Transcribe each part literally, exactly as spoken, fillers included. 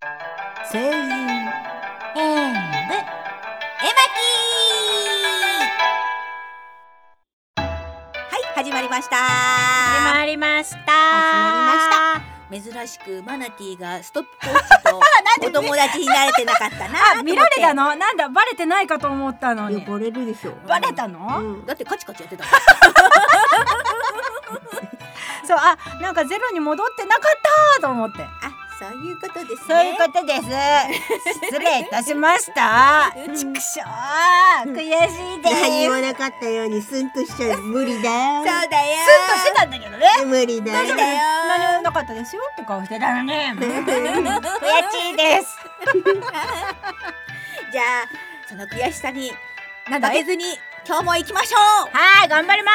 声優演舞絵巻。はい、始まりました。 始まりました始まりました。珍しくマナティーがストップコーチとお友達になれてなかったな。 あ、見られたの？なんだ、バレてないかと思ったのに。 バレるでしょ。 バレたの？ うん、だってカチカチやってたそう、あ、なんかゼロに戻ってなかったと思って。 あ、そういうことですね。 そういうことです。失礼いたしました。ちくしょう、悔しいです。 何もなかったようにスンとしちゃう。無理だよ。 そうだよ。 スンとしてたんだけどね。 無理だよ。 大丈夫だよ。 何もなかったですよって顔してたのに。悔しいです。 じゃあその悔しさになんだい？ 負けずに今日も行きましょう。 はい、頑張ります。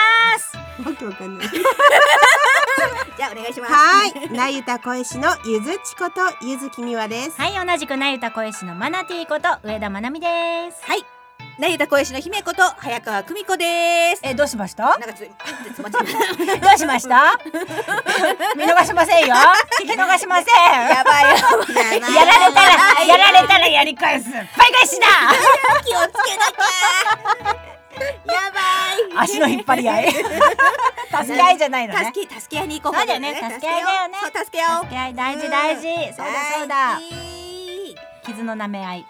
わけわかんない。 じゃあお願いします。 はい、なゆた声師のゆずちことゆずきみわです。 はい、同じくなゆた声師のマナティーこと上田まなみです。 はい、なゆた声師の姫こと早川久美子です。 え、どうしました？ なんかつつまちどうしました？見逃しませんよ。聞き逃しません。 やばいやばい。 やられたらやられたらやり返す。倍返しだ。 気をつけなきゃ。やばい。 足の引っ張り合い。助け合いじゃないのね。 助け助け合いに行こう。 そうだよね。助け合いだよね。 そう、助け合おう。 助け合い大事大事。そうだそうだ。傷の舐め合い。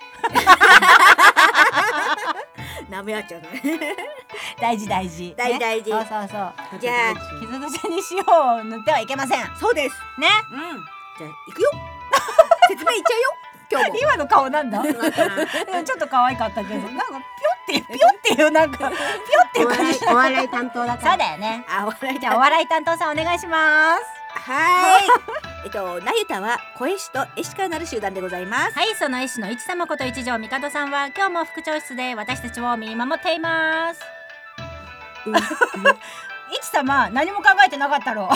舐め合っちゃうね。 大事大事。 大事大事。 そうそうそう。 じゃあ傷口に塩を塗ってはいけません。 そうです。 ね。 うん。じゃあ行くよ。説明いっちゃうよ。今日も。 今の顔なんだ。ちょっと可愛かったけど、なんかピョってピョっていうなんかピョっていう感じ。 お笑い担当だから。 そうだよね。 あ、お笑いじゃあお笑い担当さんお願いします。 はい。えっとなゆたは声師と絵師からなる集団でございます。 はい、その絵師の一様こと一条みかどさんは今日も副長室で私たちを見守っています。一様何も考えてなかったろう。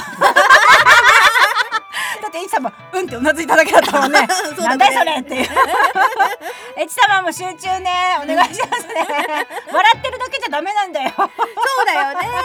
だって一様うんってうなずいただけだったもんね。なんだいそれっていう。一様も集中ね、お願いしますね。笑ってるだけじゃダメなんだよ。 そうだよね。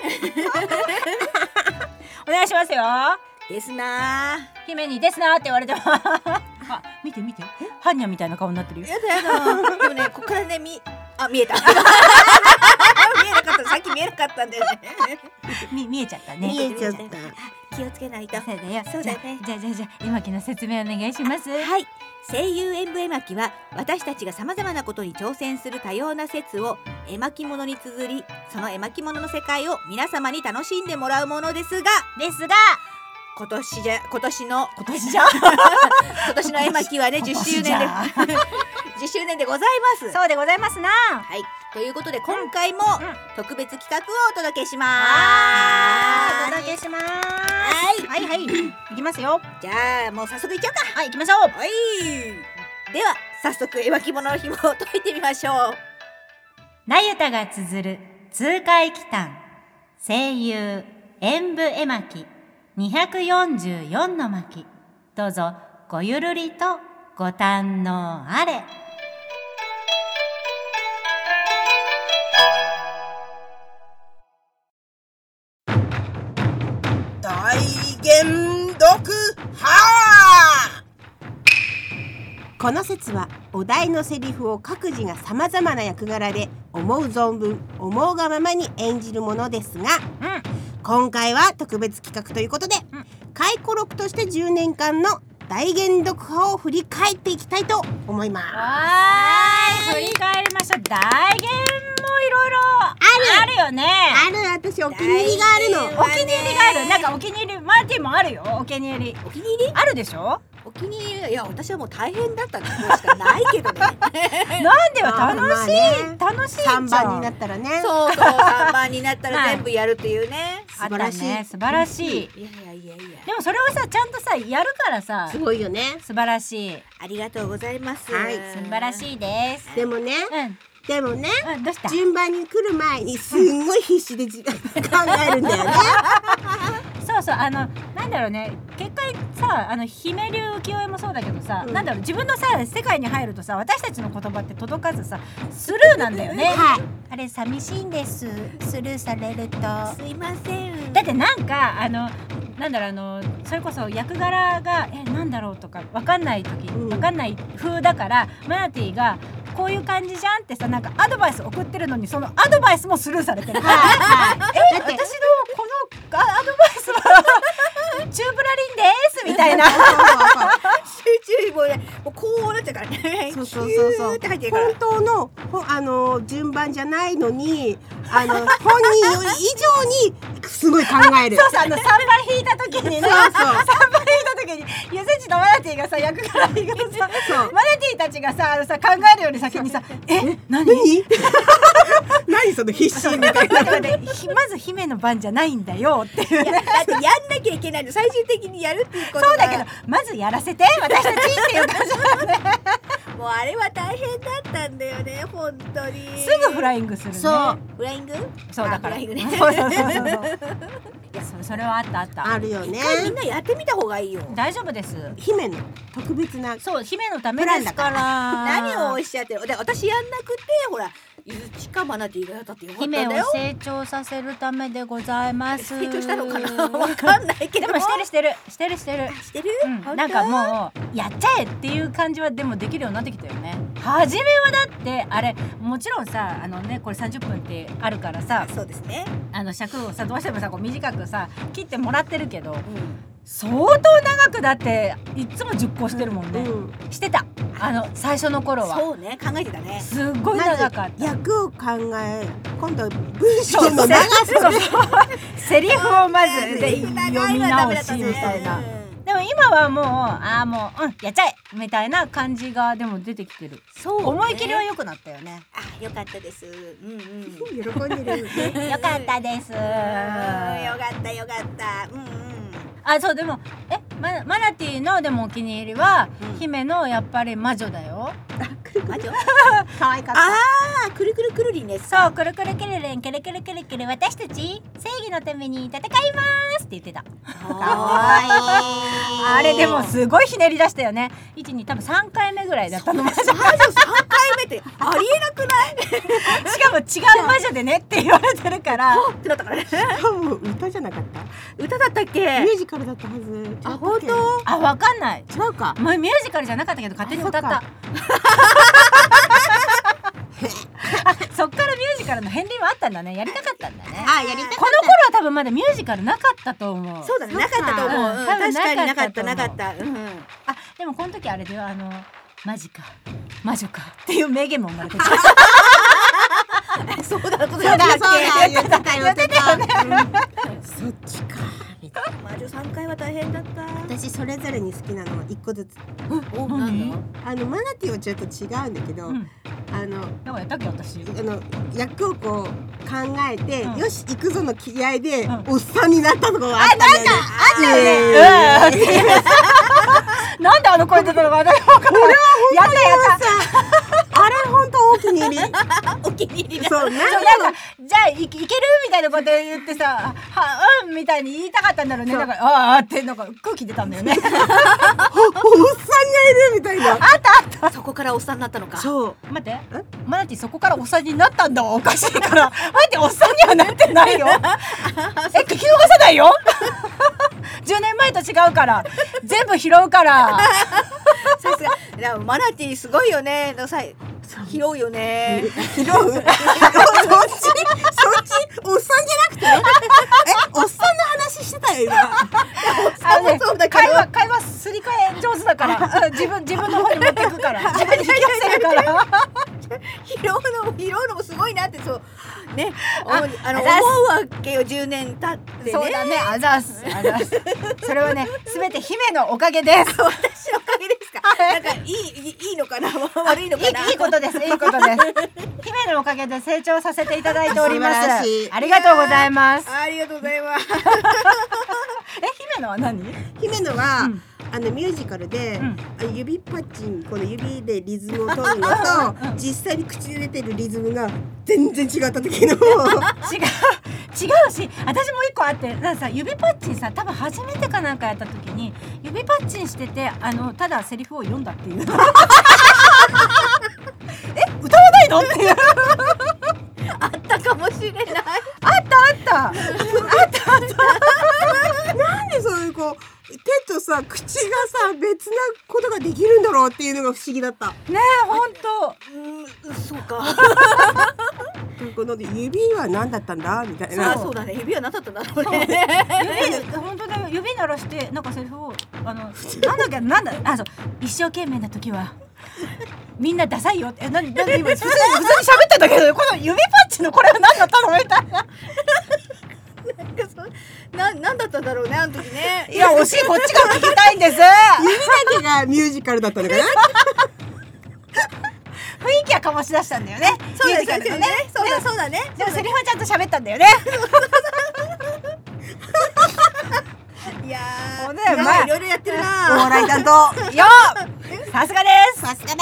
お願いしますよ。 ですな。 姫にですなって言われても。あ、見て見て、ハンニャみたいな顔になってるよ。 やだやだ。でもね、ここからね、み、あ、見えた。見えなかった、さっき見えなかったんだよね。 み、見えちゃったね。 見えちゃった。 気をつけないと。 そうだよ。 そうだよね。 じゃあじゃあじゃあ、絵巻の説明お願いします。 はい。声優演舞絵巻は私たちがさまざまなことに挑戦する多様な説を絵巻物に綴り、その絵巻物の世界を皆様に楽しんでもらうものですが、 ですが今年じゃ今年の今年じゃ今年の絵巻はねじゅっしゅうねんでじゅっしゅうねんでございます。 そうでございますな。 はい。ということで今回も特別企画をお届けします。 あー、お届けします。 はいはいはい。いきますよ。 じゃあもう早速いっちゃうか。 はい、行きましょう。 はい。では早速絵巻物の紐を解いてみましょう。 なゆたが綴る痛快奇譚声優演舞絵巻にひゃくよんじゅうよんの巻、どうぞごゆるりとご堪能あれ。 大言読破。この説はお題のセリフを各自がさまざまな役柄で思う存分思うがままに演じるものですが、 うん、 今回は特別企画ということで、うん、回顧録としてじゅうねんかんの大言読破を振り返っていきたいと思います。 はい、振り返りましょう。大言もいろいろあるよね。 ある。私お気に入りがあるの。 お気に入りがある。なんかお気に入り、マーティンもあるよ。お気に入り。 お気に入りあるでしょ。 お気に入り、いや私はもう大変だったのしかないけどね。 なんでは楽しい、ね、楽しいじゃん。 さんばんになったらね。 そうそう、さんばんになったら全部やるっていうね。 素晴らしい、 ね、素晴らしい。いやいやいやいや。 でもそれをさちゃんとさやるからさすごいよね。 素晴らしい。 ありがとうございます。 はい、 素晴らしいです。 でもね。うん。でもね、 うん、どうした？ 順番に来る前にすんごい必死で考えるんだよね。 そうそう、あのなんだろうね、結果さ、あの姫流浮世絵もそうだけどさ、うん、なんだろう、自分のさ世界に入るとさ、私たちの言葉って届かずさスルーなんだよね。 はい、 あれ寂しいんです、スルーされると。 すいません。 だってなんかあのなんだろうあのそれこそ役柄がえなんだろうとか分かんない時、 うん、 分かんない風だからマナティがこういう感じじゃんってさなんかアドバイス送ってるのにそのアドバイスもスルーされてる。はいはい、え私のこのアドバイスはチューブラリンですみたいな。 集中もねもうこうなっちゃうからね。 そうそうそうそう。 って入ってるから本当のほあの順番じゃないのにあの本人より以上にすごい考える。 そうそうあのさんばん引いた時にね。そうそうさんばん引いた時にゆずちとマナティがさ役柄がさマナティたちがさあのさ考えるより先にさえ何何何その必死みたいな。 まず姫の番じゃないんだよっていう、ね、 だってやんなきゃいけないの最終的にやるっていうことがそうだけどまずやらせて私たちっていう感じなんでもうあれは大変だったんだよね本当に。 すぐフライングするね。 そうフライングそうだからフライングね。 そうそうそうそういや そ, それはあったあったあるよね。 みんなやってみた方がいいよ。 大丈夫です。 姫の特別なそう姫のためですから何をおっしゃってる。で私やんなくてほらゆずちかマナティがやったってよかったんだよ。 姫を成長させるためでございます。 成長したのかなわかんないけどでもしてるしてるしてるしてるしてる、 うん、なんかもうやっちゃえっていう感じはでもできるようになってきたよね。初めはだってあれもちろんさあのねこれさんじゅっぷんってあるからさそうですねあの尺をさどうしてもさこう短くさ切ってもらってるけど、 うん、 相当長くだっていつも熟考してるもんね、うん、してたあの最初の頃はそうね考えてたねすっごい長かった、 ま、役を考え今度は文章の長さでセリフをまずで読み直しみたいな、でも今はもうああもう、うん、やっちゃえみたいな感じがでも出てきてる。そう、ね、思い切りは良くなったよね。 あ、よかったです。うんうん。 喜んでる、 ね。よかったです。よかったよかった。うんうん。 あ、そうでもえマ, マナティのでもお気に入りは、うん、姫のやっぱり魔女だよ。 魔女？ 可愛かった。 ああ、くるくるくるりんです。 そう、くるくるくるりん、くるくるくるくる私たち正義のために戦いますって言ってた。可愛い。あれでもすごいひねり出したよね。いち、に多分さんかいめぐらいだったの。魔女さんかいめってありえなくない？ しかも違う魔女でねって言われてるから。 ってなったからね。しかも歌じゃなかった？ 歌だったっけ？ ミュージカルだったはず。 あ、本当？ あ、わかんない。 違うか。 もうミュージカルじゃなかったけど勝手に歌った。あ、そっからミュージカルの片鱗はあったんだね。やりたかったんだね。 あ、やりたかった。 この頃は多分まだミュージカルなかったと思う。 そうだね、なかったと思う。うん、確かになかったなかった。うん。 あ、でもこの時あれではあのマジか魔女かっていう名言も生まれてた。 そうだこと言ったっけ？ 言ってた言ってた。そっちか。 魔女さんかいは大変だった。 私それぞれに好きなのはいっこずつ。 お、なんだ？ あのマナティはちょっと違うんだけど、うん、あのなんかやったっけ私。 あの役をこう考えて、うん、よし行くぞの気合で、うん、おっさんになったとこがあったんだよね。 あ、なんかあったよね。なんであの声出たのか私分からない。 俺は本当にやったあれ本当お気に入り。 お気に入りだ。 そう、なんかじゃあ い, いけるみたいなこと言ってさ、はうんみたいに言いたかったんだろうね。だからああってなんか空気出たんだよね。お, おっさんがいるみたいな。 あったあった。 そこからおっさんになったのか。 そう。 待って。マナティそこからおっさんになったんだわ。おかしいから。待っておっさんにはなってないよ。え聞き逃さないよ。じゅうねんまえと違うから全部拾うから。 さすがマナティすごいよね。のさ拾うよね。 拾う。そっちそっちおっさんじゃなくて。えおっさんの話してたよ今。 あのね会話会話すり替え上手だから自分自分の方に持ってくから自分に引き寄せるから。 拾うのも拾うのもすごいなってそうねああの思うわけよ。じゅうねん経ってね。 そうだね。あざすあざす。それはねすべて姫のおかげです。 私のおかげですか。なんかいいいいのかな悪いのかな。 いいことですいいことです。姫のおかげで成長させていただいております。ありがとうございます。 ありがとうございます。 え姫のは何？ 姫のは、うん、あのミュージカルで、うん、指パッチンこの指でリズムを取るのと実際に口で出てるリズムが全然違った時の違う違うし私も一個あってなんかさ指パッチンさ多分初めてかなんかやった時に指パッチンしててあのただセリフを読んだっていうえ歌わないのっていうあったかもしれない。 あったあったあったあったなんでそさ口がさ別なことができるんだろうっていうのが不思議だった。 ねえ本当。 うん、そうか。 この指は何だったんだみたいな。 そうそうだね、指は何だったんだろうね。 指本当だよ、指鳴らしてなんかセリフをあのなんだっけなんだあそう一生懸命な時はみんなダサいよってえなになに今普通に普通に喋ってたけどこの指パッチのこれは何だったのみたいな。 なんかそうな何だったんだろうねあの時ね。 いや惜しいこっちが聞きたいんです。 指だけがミュージカルだったのかな。 雰囲気は醸し出したんだよね。 そうだミュージカルのね。そうだそうだね。 でもセリフはちゃんと喋ったんだよね。 いやー、 そうだよなんかいろいろやってるおな。 笑い担当。 よっさすがです。 さすがです。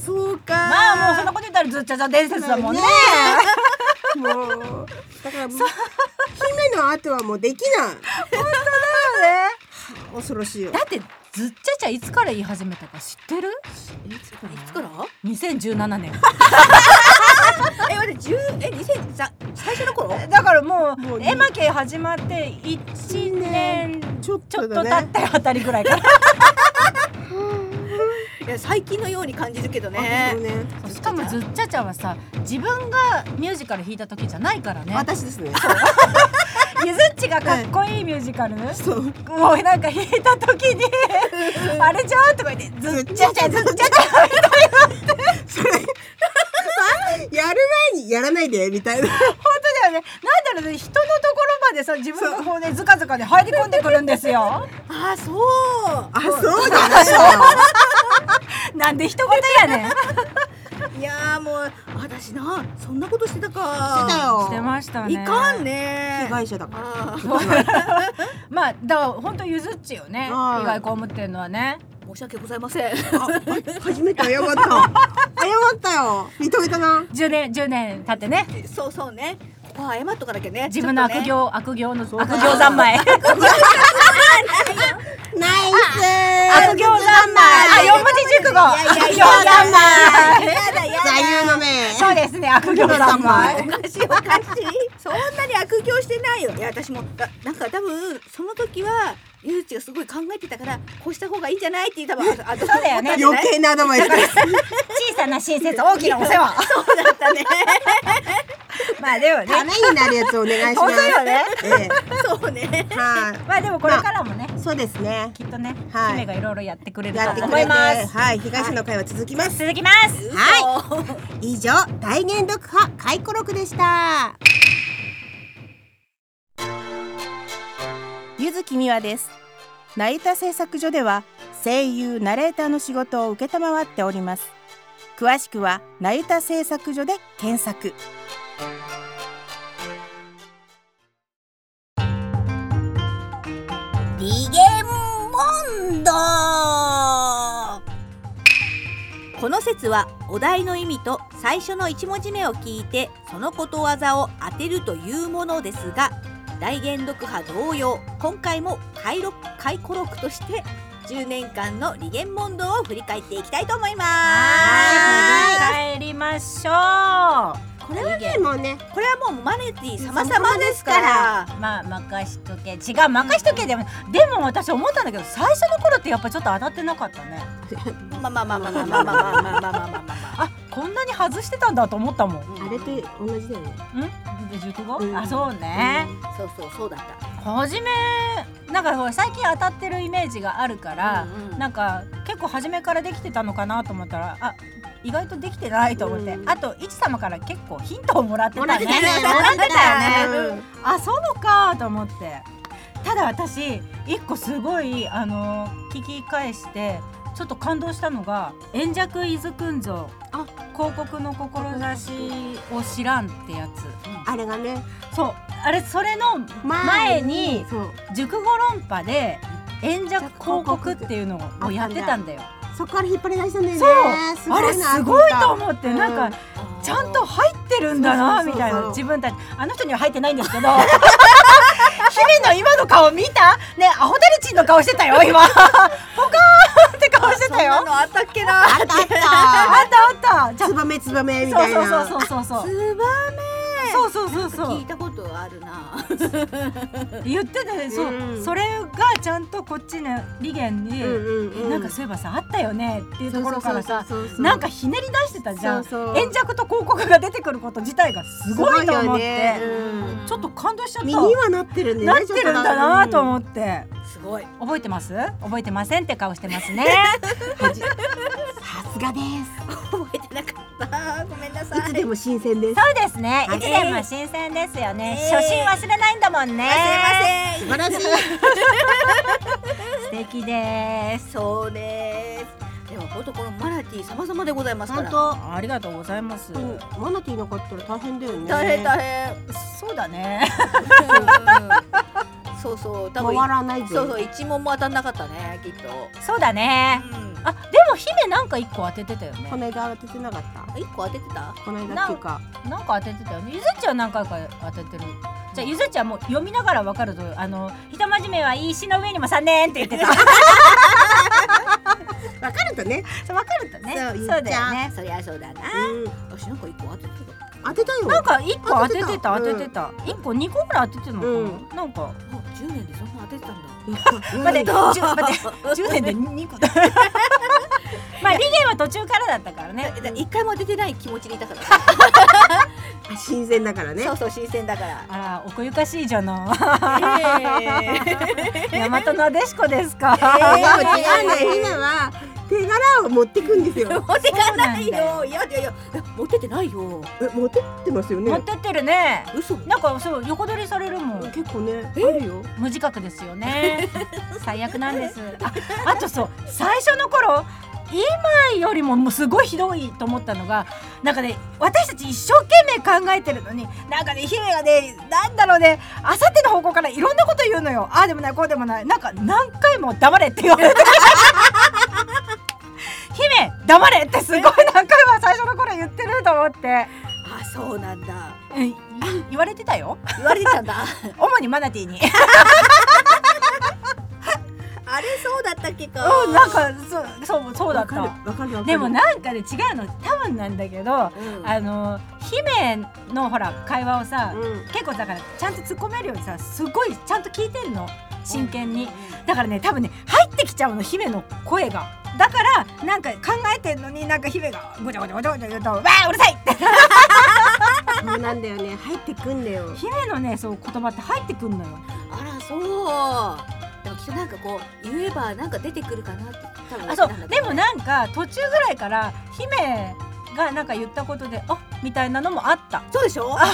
そうか。 まあもうそんなこと言ったらずっちゃざ伝説だもんね。 もうだから姫の後はもうできない。 本当だよね。 恐ろしいよ。 だってずっちゃちゃいつから言い始めたか知ってる？ いつから？いつから？ にせんじゅうななねん。 え、待って、十えにせんさ最初の頃？ だからもうもうエマケ始まっていちねんちょっちょっととだね。 経ったあたりぐらいかな。 いや最近のように感じるけどそうね。 ね。 しかもずっちゃちゃはさ自分がミュージカル弾いた時じゃないからね。 私ですね。 ゆずっちがかっこいいミュージカル、 そう。 もうなんか弾いた時にあれじゃんとか言ってずっちゃちゃずっちゃちゃそれやる前にやらないでみたいな。 本当だよね。なんだろうね、人のところまでさ自分の方でずかずかで入り込んでくるんですよ。 あ、そう。 あ、そうだね。 なんで一言やねん。 いやーもう私なそんなことしてたか。 してたよ。 してましたね。 いかんね。 被害者だから。 あーまあだから本当ゆずっちよね。 はい被害被ってるのはね。 申し訳ございません。 初めて謝った。謝ったよ。認めたな。 じゅうねんじゅうねん経ってね。 そうそうね。ここは謝っとかなきゃね。 自分の悪ちょっとね。 行、悪行のそうだ悪行三昧。 ナイス。 悪行三昧。あ、四文字熟語。悪行三昧。 やだやだ。 座右の銘。 そうですね、悪行三昧。 おかしいおかしい。そんなに悪行してないよ。いや私もななんか多分その時はゆうちがすごい考えてたからこうした方がいいんじゃないって多分あそうだよね余計なアドバイス。 小さな親切、大きなお世話。 そうだったね。 まあでもね。 ためになるやつお願いします。 本当よね。 ええ。 そうね。 はい。 まあでもこれからもね、 そうですね。 きっとね、 はい姫がいろいろやってくれるとやってく思いれて、 ます。 はい、被害者の会は続きます。 続きます。 はい以上、大言読派回顧録でした。ゆずきみわです。なゆた製作所では声優ナレーターの仕事を受けたまわっております。詳しくはなゆた製作所で検索。 リゲンボンド。この説はお題の意味と最初の一文字目を聞いてそのことわざを当てるというものですが、大言読派同様今回も回録回顧録としてじゅうねんかんのリゲンボンドを振り返っていきたいと思います。 はい、振り返りましょう。 これはね、もうね、 これはもうマネティ様々ですから。 まあ任しとけ、違う任しとけでも、でも私思ったんだけど最初の頃ってやっぱちょっと当たってなかったね。 まあまあまあまあまあまあまあまあまあまあまあまあ。 あ、こんなに外してたんだと思ったもん。 あれと同じだよね。 ん？で熟語？ うんあ、そうね。 そうそうそうだった。 はじめなんかほら最近当たってるイメージがあるから、 うんうん、 なんか結構初めからできてたのかなと思ったら、あ、意外とできてないと思って、 うん、 あといち様から結構ヒントをもらってたね。 もらってたねもらってたよね。 うん、 あ、そうかと思って。ただ私一個すごいあの聞き返してちょっと感動したのが円尺伊豆くん像、あ、広告の志を知らんってやつ、 あれがね、 そう、あれそれの前に熟語論破で円尺広告っていうのをやってたんだよ。 そこから引っ張り出したんだよね。 そう、あれすごいと思って、なんかちゃんと入ってるんだなみたいな。自分たちあの人には入ってないんですけど姫の今の顔見た？ね、アホデルチンの顔してたよ今ポカーンって顔してたよ。 そんなのあったっけな。 あったあったあったあった。 ツバメツバメみたいな。 そうそうそうそうそう。 ツバメ。 そうそうそうそう聞いたことあるな言ってたね、そう、 うん、 それがちゃんとこっちのリゲンに、 うんうんうん、 なんかそういえばさあったよねっていうところからさ、 そうそうそうそう、 なんかひねり出してたじゃん。 そうそう、 円弱と広告が出てくること自体がすごいと思って、 ね、うん、 ちょっと感動しちゃった。 身にはなってるんで、ね、 なってるんだなと思って、 すごい。 覚えてます？覚えてませんって顔してますねさすがです。 覚えてなかったごめんなさい。 いつでも新鮮です。 そうですね、 はい、 いつでも新鮮ですよね、 えー、 初心忘れないんだもんね。 すいません、 素晴らしい素敵です。 そうです。では本当このマナティー様々でございますから。 本当ありがとうございます、 うん、マナティーなかったら大変だよね。 大変大変。 そうだねそうそう多分回らないぜ。 そうそう一問も当たんなかったねきっと。 そうだね、うん、あでも姫なんか一個当ててたよね。 この間当ててなかった。 一個当ててた。 この間っていうかなんか当ててたよね。ゆずっちは何回か当ててる。じゃあゆずっちはもう読みながら分かると、あのひとまじめは石の上にもさんねんって言ってた分かるとね、 そう分かるとね、 そうそうだよね。 そりゃそうだな、 うん、 私なんか一個当ててた。 当てたよ。 なんか一個当ててた当ててた、一個二個ぐらい当ててるのかな、 うん、 なんかじゅうねんでそんな当ててたんだ待って待ってじゅうねんでにこだまあリゲンは途中からだったからね。 一回も当ててない気持ちでいたから新鮮だからね。 そうそう新鮮だから。 あら奥ゆかしいじゃなえ大和なでしこですか。 いや違うね、ひなは手柄を持ってくんですよ。 持ってかないよ。いやいやいや持ってってないよ。 え持ってってますよね。 持ってってるね。 嘘。 なんかそう横取りされるもん。 結構ねあるよ。 無自覚ですよね最悪なんです。ああとそう最初の頃今よりももうすごいひどいと思ったのが、なんかね私たち一生懸命考えてるのに、なんかね姫がねなんだろうね、あさっての方向からいろんなこと言うのよ。ああでもないこうでもない、なんか何回も黙れって言われて姫黙れってすごい何回も最初の頃言ってると思って。 あそうなんだ。 うん、言われてたよ。 言われてたんだ主にマナティーにあれそうだったっけか。 うん、なんかそうそうそうだった。 わかるわかる。 でもなんかね違うの多分なんだけど、 うん、 あの姫のほら会話をさ、 うん、 結構だからちゃんと突っ込めるようにさすごいちゃんと聞いてんの真剣に、うん、だからね多分ね入ってきちゃうの姫の声が。だからなんか考えてんのになんか姫がごちゃごちゃごちゃごちゃ言うとわーうるさいってそうなんだよね、入ってくんだよ。 姫のねそう言葉って入ってくんのよ。 あらそうでもきっとなんかこう言えばなんか出てくるかなって多分。 あそうでもなんか途中ぐらいから姫がなんか言ったことであみたいなのもあった。 そうでしょほら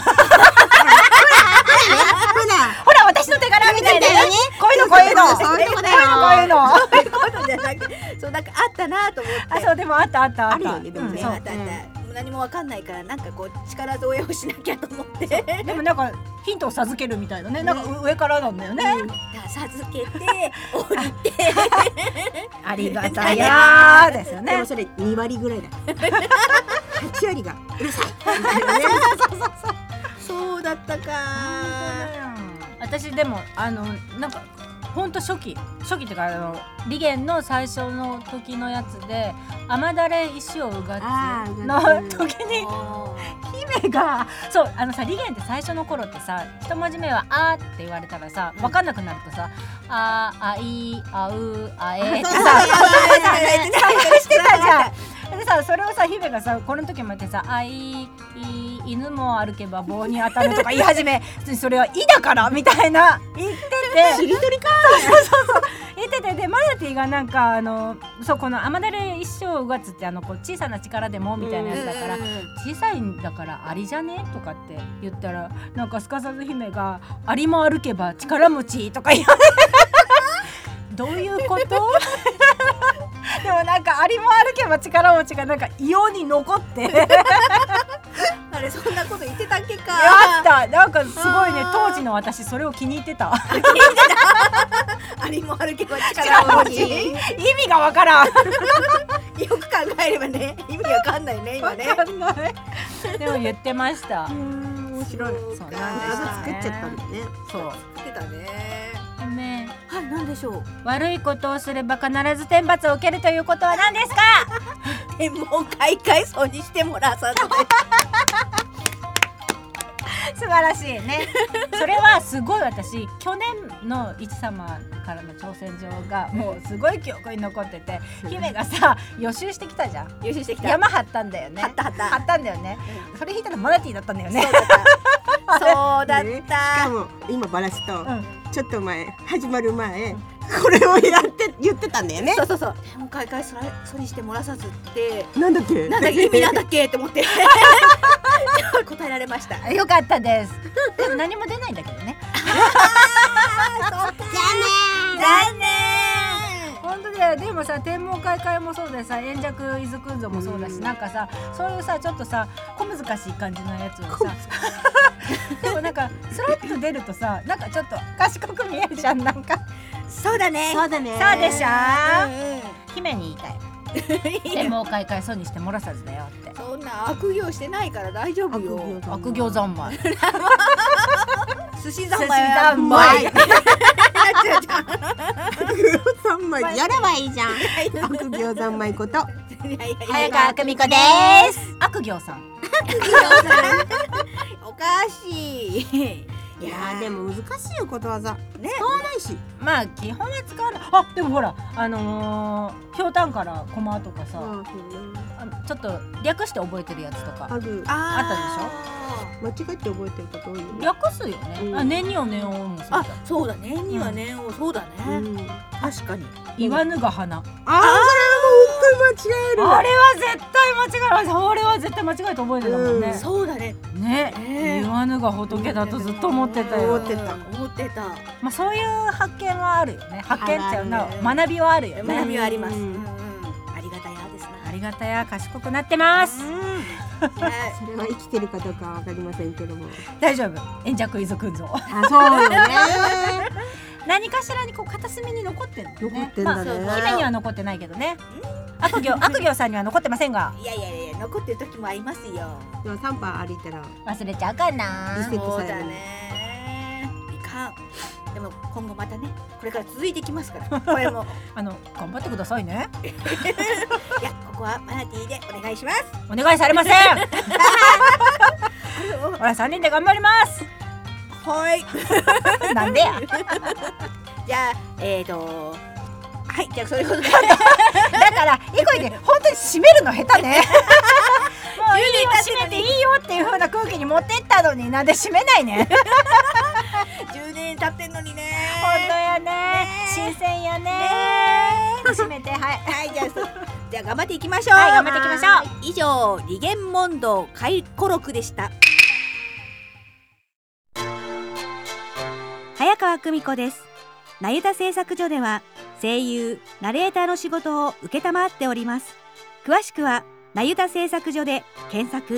ほら私の手柄みたいなね。こういうのこういうのそういうとこだよ。 こういうのそういうことじゃなくて、そうなんかあったなと思って。 あそうでもあったあったあった。 あるよねでもね。 そうあったあった。もう何もわかんないからなんかこう力添えをしなきゃと思って。 でもなんかヒントを授けるみたいなね。なんか上からなんだよね。 授けて降りてありがたやですよね。 でもそれにわりぐらいだ。はちわりがうるさい。 そうだったか。 私でもあのなんかほんと初期初期ってかあのリゲンの最初の時のやつで雨だれ石をうがつの時に姫がそうあのさリゲンって最初の頃ってさ一文字目はあーって言われたらさ分かんなくなるとさ、うん、あーあいあうあえってさ探してたじゃん。でさそれをさ姫がさこの時もやってさあいい犬も歩けば棒に当たるとか言い始めそれは「い」だからみたいな言っててしりとりかそうそうそう言っててでマナティーがなんかあのそうこの雨だれ一生うがつってあのこう小さな力でもみたいなやつだから小さいんだからアリじゃねとかって言ったらなんかすかさず姫が「アリも歩けば力持ち」とか言われてどういうことでもなんかアリも歩けば力持ちがなんか異様に残ってあれそんなこと言ってたっけか。 あったなんかすごいね当時の私それを気に入ってた。 アリも歩けば力持ち意味がわからん。よく考えればね意味わかんないね今ね。 わかんないでも言ってました。 面白い。 そうなんで作っちゃったんだね。 そう作ってたね。 ねはい、なんでしょう。 悪いことをすれば必ず天罰を受けるということは何ですか。 天文開会層にしてもらさずで素晴らしいね。それはすごい。私去年のいち様からの挑戦状がもうすごい記憶に残ってて、姫がさ予習してきたじゃん。 優秀してきた。 山張ったんだよね。 張った張った張ったんだよね、うん、それ引いたのマナティーだったんだよね。 そうだったそうだった、 ね、しかも今バラすと、 うん、 ちょっと前始まる前これをやって言ってたんだよね。 そうそうそう。天文開会それにして漏らさずってなんだっけなんだっけ意味なんだっけって思って答えられました。 よかったです。でも何も出ないんだけどね。 残念本当だよ。でもさ天文開会もそうでさ円尺伊豆くんぞもそうだし、なんかさそういうさちょっとさ小難しい感じのやつをさでもなんかスラッと出るとさなんかちょっと賢く見えるじゃん。なんかそうだねそうだねそうでしょ、 うんうん、 姫に言いたい。天文開会そうにして漏らさずだよって。 そんな悪行してないから大丈夫よ。 悪行三昧寿司三昧三昧三枚やればいいじゃん。悪行三昧こと早川久美子です。悪行さんおかしい。 いやーでも難しいよことわざね。 使わないし。 まあ基本は使わない。あでもほらあのー、ひょうたんからコマとかさ、 あそうね、 あのちょっと略して覚えてるやつとかある。 あった間違って覚えてること多いよね。 略すよね、 うん、 あ年にを年をもそうだ。 あそうだ年には年を、うん、そうだね、うん、確かに言わぬが花。 ああそれはもう本当に間違える。 あれは絶対間違える。あれは絶対間違えて覚えてたもんね、 うん、そうだねね、えー、言わぬが仏だとずっと思ってたよ。 思ってた思ってた。 まあそういう発見はあるよね。発見っていうのは学びはあるよね。 学びはあります、 うんうんうん、ありがたやですね。 ありがたや賢くなってます、うん、 それは生きてるかどうかは分かりませんけども大丈夫。円尺伊豆くんぞ。 あそうよね何かしらにこう片隅に残ってるんだね。 残ってんだね、 まあ、姫には残ってないけどね。悪行悪行さんには残ってませんが。 いやいやいや残ってる時もありますよ。 でもさんばん歩いたら忘れちゃうかな。 リセットされる。 そうだね。いかん。でも今後またねこれから続いていきますからこれもあの頑張ってくださいね。 いやここはマナティーでお願いします。 お願いされませんほらさんにんで頑張ります。 はいなんでやじゃあえーとはいじゃあそういうことでだからいこいで本当に締めるの下手ねもういいよ締めていいよっていう風な空気に持ってったのになんで締めないねじゅうねん経ってんのにね。 本当やね新鮮やね締めてはいはいじゃあじゃあ頑張っていきましょう。 はい頑張っていきましょう。 以上理言問答回顧録でした。早川久美子です。なゆた製作所では声優ナレーターの仕事を受けたまっております。詳しくはなゆた製作所で検索。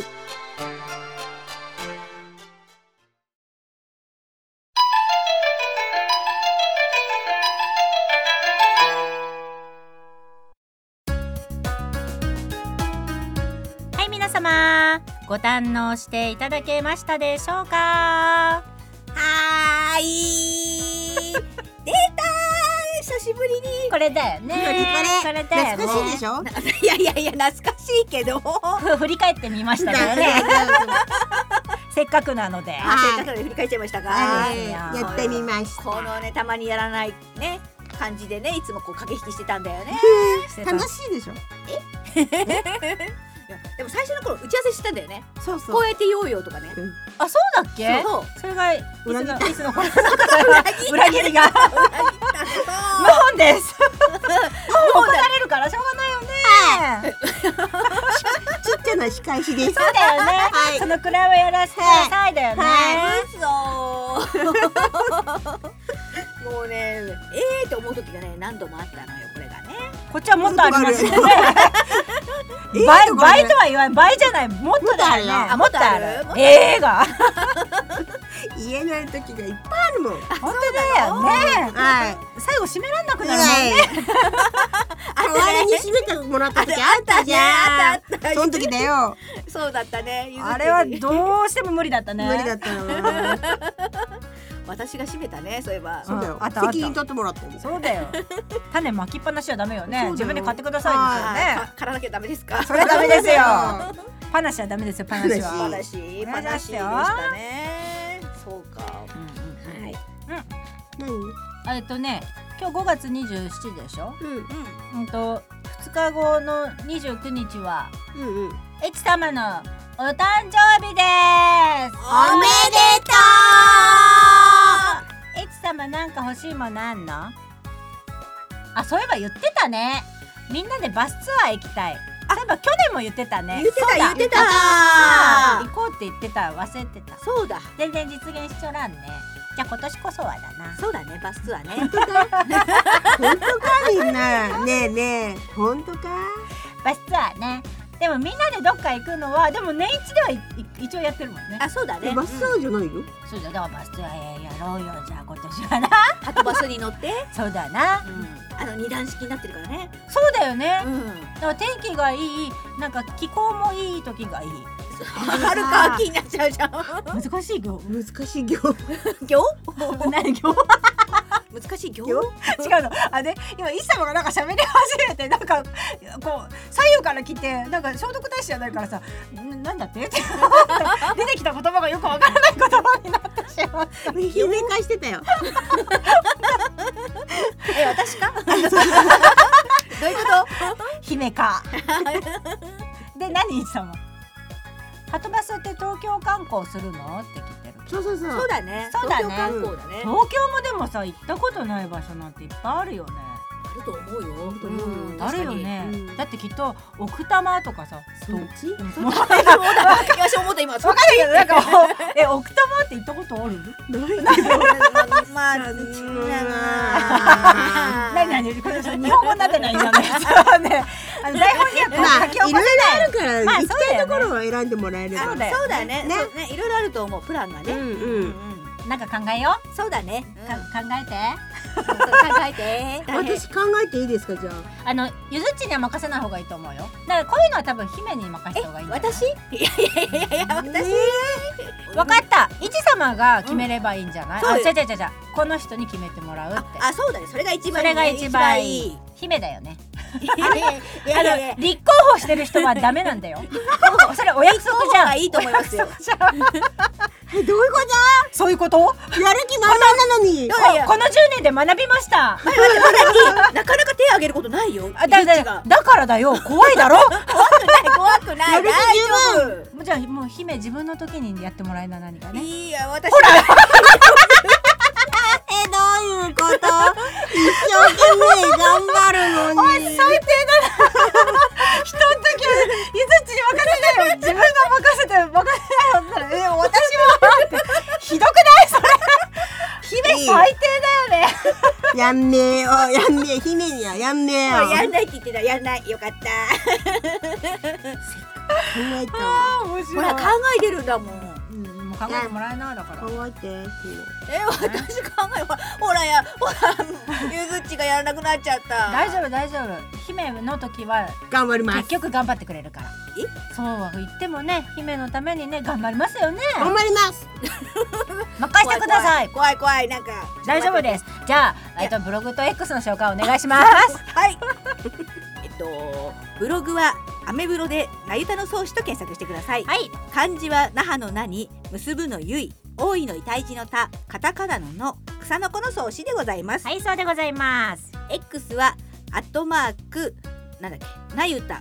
はい皆様ご堪能していただけましたでしょうか。 はーい出たー久しぶりにこれだよね。 これこれだよね。 懐かしいでしょ。 いやいやいや懐かしいけど振り返ってみましたねせっかくなので。 あせっかくなので振り返っちゃいましたか。 はいやってみました。 このねたまにやらないね感じでねいつもこう駆け引きしてたんだよね楽しいでしょ。 いやでも最初の頃打ち合わせしてたんだよね。 そうそうこうやって言おうよとかね。 あそうだっけ。 そうそれがいつの裏切いつの頃裏切りが無本ですもう怒られるからしょうがないよねちっちゃな仕返しです。 そうだよね、 はい、 そのくらいはやらせてくださいだよね、 はい、もうねえーと思う時がね何度もあったのよこれがね。 こっちはもっとありますよね倍倍とは言わない倍じゃないもっとだよね。もっとある映画言えない時がいっぱいあるもん。 本当だよね。 はい最後締めらんなくなるもんね。 代わりに締めてもらった時あったじゃん。その時だよ。 そうだったね。 あれはどうしても無理だったね。 無理だったの。 私が締めたねそういえば。 そうだよ。 あったあった。 責任取ってもらったんです。 そうだよ。種まきっぱなしはダメよね。自分で買ってくださいですよね。 買わなきゃダメですか。 それはダメですよ。パナシはダメですよ。パナシは。 パナシパナシでしたね。 何？ えっとね今日ごがつにじゅうしちでしょ。 うんうんとふつかごのにじゅうくにちはうんうん。 エチ様のお誕生日です。 おめでとエチ様なんか欲しいものあんの？あ、そういえば言ってたね。みんなでバスツアー行きたい。そういえば去年も言ってたね。 言ってたそうだ言ってたあ行こうって言ってた。忘れてた。 そうだ全然実現しちょらんね。じゃあ今年こそはだな。 そうだね、バスツアーね。 本当かみんな。ねえねえ、本当か？ バスツアーね。でもみんなでどっか行くのはでも年一ではいい一応やってるもんね。 あ、そうだね。 バスツアーじゃないよ。 そうだ、だからバスツアーやろうよ。じゃあ今年はな。 はとバスに乗って、 そうだな。 あの二段式になってるからね。 そうだよね。 うん。 だから天気がいい、なんか気候もいい時がいい。 春か秋になっちゃうじゃん。 難しい行。 難しい行。 行？ 何行？ 難しい行？ 違うの。あれ今イサムがなんか喋り始めてなんかこう左右から来てなんか聖徳太子じゃないからさ、ななんだってって出てきた言葉がよくわからない言葉になってしまう。 姫化してたよ。 え、私か？どういうこと？ 姫か。で何イサム？はとバスって東京観光するのって聞いてる。 そうそうそう。 そうだね。 そうだね東京観光だね。 東京もでもさ行ったことない場所なんていっぱいあるよね。 あると思うよ。 うんあるよね、 うんだってきっと奥多摩とかさそっち？ うんもうだ。いや、しょうもった今。 わかるけどなんかえ奥多摩って行ったことある？ まあ、 何何これさ日本語になってないんだね。そうねあの台本にはこうまあ書き起こせない。 いろいろあるからまあ行きたいところを選んでもらえれば。 そうだよそうだね。 ねそうね、いろいろあると思うプランがね。 うんうん。 うんなんか考えよう。 そうだね。 か考えて。 考えて。 私考えていいですかじゃあ。 あのゆずっちには任せない方がいいと思うよ。だからこういうのは多分姫に任せえ、 た方がいいんじゃない？ 私？いやいやいやいや、私。 わかった。いち様が決めればいいんじゃない？ うんそうよあ、じゃじゃじゃじゃこの人に決めてもらうって。 あ、そうだね。それが一番いいね。 それが一番いい一。 姫だよね。 いやいやいやいやいやあの立候補してる人はダメなんだよ。それお約束じゃん。 いいと思いますよ。 え、どういうこそういうこと？ と？やる気満々なのに。 いやいやこのじゅうねんで学びました。 待って待ってまだになかなか手挙げることないよ。 あだだどっちがだからだよ。怖いだろ。 怖くない。 やる気大丈夫。 じゃあもう姫自分の時にやってもらえな何かね。 いや、私。 ほらえ、どういうこと？一生懸命頑張るのに。 おい最低だな。人の時はゆずっちに任せないよ。自分が任せて任せないよって言ったらえ私もってひどくないそれ。姫最低だよね。 やんねえよ、やんねえ、姫にはやんねえよ。 もうやんないって言ってた。やんない。よかった。 考えた。 あー面白い。 ほら考えてるんだもん。 うんもう考えてもらえないだから。 考えて。 え、私考えほらほらやほらゆずっちがやらなくなっちゃった。 大丈夫大丈夫。姫の時は頑張ります。 結局頑張ってくれるから。 えそうは言ってもね姫のためにね頑張りますよね。 頑張ります。 任せてください。 怖い怖い怖いなんか大丈夫です。じゃあえっとブログと X の紹介お願いします。 はいえっとブログはアメブロでなゆたの創始と検索してください。 はい。 漢字は那覇の名に結ぶのゆい、大いの痛い字のた、カタカナのの、草の子の創始でございます。 はいそうでございます。 X はアットマークなんだっけなゆた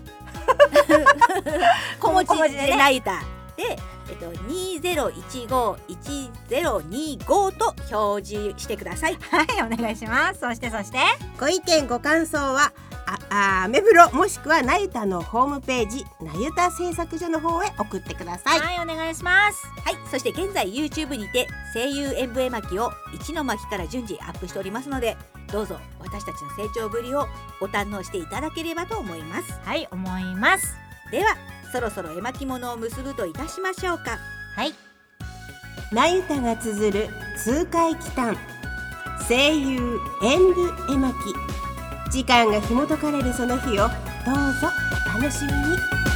小文字で小文字でねなゆたで、えっと、にゼロいちごいちゼロにごと表示してください。 はいお願いします。そしてそしてご意見ご感想はああアメブロもしくはなゆたのホームページなゆた製作所の方へ送ってください。 はいお願いします。 はい、そして現在 YouTube にて声優演舞絵巻をいちの巻から順次アップしておりますので、どうぞ私たちの成長ぶりをご堪能していただければと思います。 はい思います。 ではそろそろ絵巻物を結ぶといたしましょうか。 はいなゆたが綴る痛快奇譚声優演舞絵巻、時間が紐解かれるその日をどうぞお楽しみに。